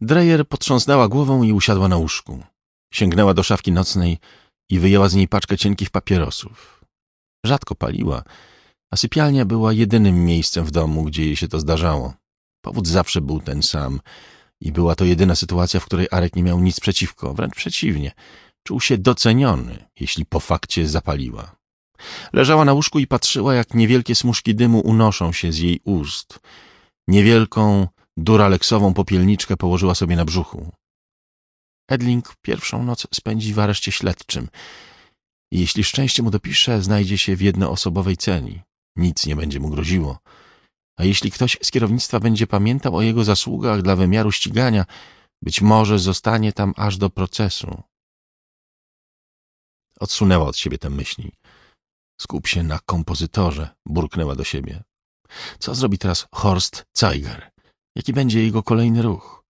Dreyer potrząsnęła głową i usiadła na łóżku. Sięgnęła do szafki nocnej i wyjęła z niej paczkę cienkich papierosów. Rzadko paliła, a sypialnia była jedynym miejscem w domu, gdzie jej się to zdarzało. Powód zawsze był ten sam i była to jedyna sytuacja, w której Arek nie miał nic przeciwko, wręcz przeciwnie. Czuł się doceniony, jeśli po fakcie zapaliła. Leżała na łóżku i patrzyła, jak niewielkie smuszki dymu unoszą się z jej ust. Niewielką, duraleksową popielniczkę położyła sobie na brzuchu. Edling pierwszą noc spędzi w areszcie śledczym i jeśli szczęście mu dopisze, znajdzie się w jednoosobowej celi. Nic nie będzie mu groziło. A jeśli ktoś z kierownictwa będzie pamiętał o jego zasługach dla wymiaru ścigania, być może zostanie tam aż do procesu. Odsunęła od siebie te myśli. Skup się na kompozytorze, burknęła do siebie. Co zrobi teraz Horst Zeiger? Jaki będzie jego kolejny ruch?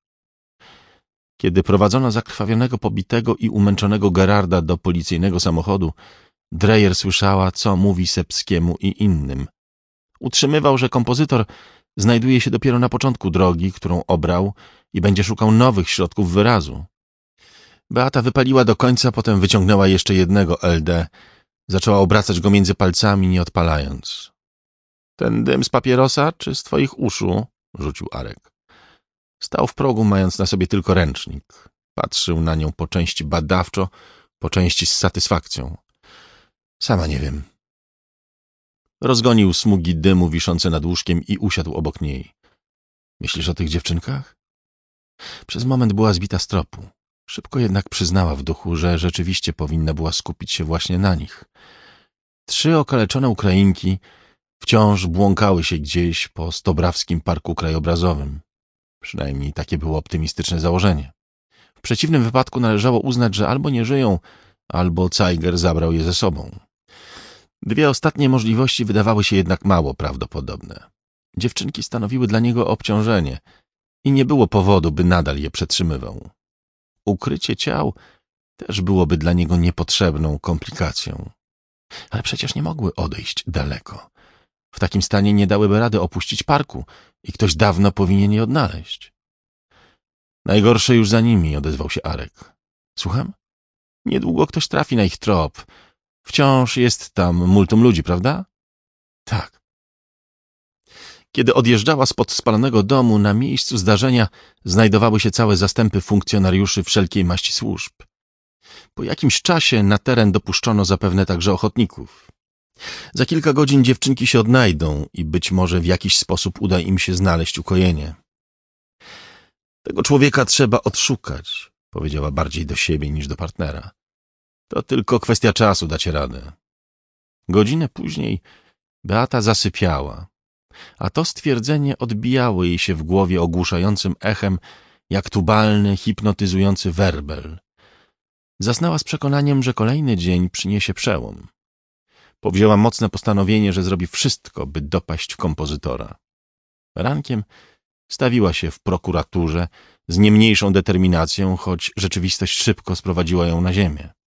Kiedy prowadzono zakrwawionego, pobitego i umęczonego Gerarda do policyjnego samochodu, Dreyer słyszała, co mówi Sepskiemu i innym. Utrzymywał, że kompozytor znajduje się dopiero na początku drogi, którą obrał i będzie szukał nowych środków wyrazu. Beata wypaliła do końca, potem wyciągnęła jeszcze jednego LD. Zaczęła obracać go między palcami, nie odpalając. — Ten dym z papierosa czy z twoich uszu? — rzucił Arek. Stał w progu, mając na sobie tylko ręcznik. Patrzył na nią po części badawczo, po części z satysfakcją. Sama nie wiem. Rozgonił smugi dymu wiszące nad łóżkiem i usiadł obok niej. Myślisz o tych dziewczynkach? Przez moment była zbita z tropu. Szybko jednak przyznała w duchu, że rzeczywiście powinna była skupić się właśnie na nich. 3 okaleczone Ukrainki wciąż błąkały się gdzieś po Stobrawskim Parku Krajobrazowym. Przynajmniej takie było optymistyczne założenie. W przeciwnym wypadku należało uznać, że albo nie żyją, albo Zeiger zabrał je ze sobą. 2 ostatnie możliwości wydawały się jednak mało prawdopodobne. Dziewczynki stanowiły dla niego obciążenie i nie było powodu, by nadal je przetrzymywał. Ukrycie ciał też byłoby dla niego niepotrzebną komplikacją. Ale przecież nie mogły odejść daleko. W takim stanie nie dałyby rady opuścić parku i ktoś dawno powinien je odnaleźć. Najgorsze już za nimi, odezwał się Arek. Słucham? Niedługo ktoś trafi na ich trop. Wciąż jest tam multum ludzi, prawda? Tak. Kiedy odjeżdżała spod spalonego domu, na miejscu zdarzenia znajdowały się całe zastępy funkcjonariuszy wszelkiej maści służb. Po jakimś czasie na teren dopuszczono zapewne także ochotników. Za kilka godzin dziewczynki się odnajdą i być może w jakiś sposób uda im się znaleźć ukojenie. Tego człowieka trzeba odszukać, powiedziała bardziej do siebie niż do partnera. To tylko kwestia czasu, dacie radę. Godzinę później Beata zasypiała, a to stwierdzenie odbijało jej się w głowie ogłuszającym echem, jak tubalny, hipnotyzujący werbel. Zasnęła z przekonaniem, że kolejny dzień przyniesie przełom. Powzięła mocne postanowienie, że zrobi wszystko, by dopaść kompozytora. Rankiem stawiła się w prokuraturze z nie mniejszą determinacją, choć rzeczywistość szybko sprowadziła ją na ziemię.